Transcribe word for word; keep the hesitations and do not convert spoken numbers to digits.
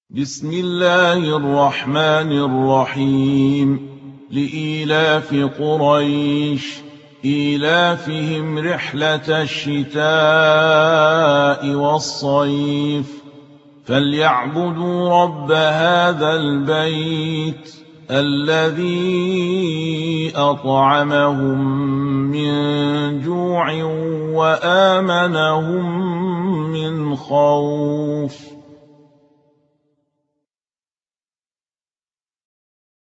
بسم الله الرحمن الرحيم لإيلاف قريش إيلافهم رحلة الشتاء والصيف فليعبدوا رب هذا البيت الذي أطعمهم من جوع وآمنهم من خوف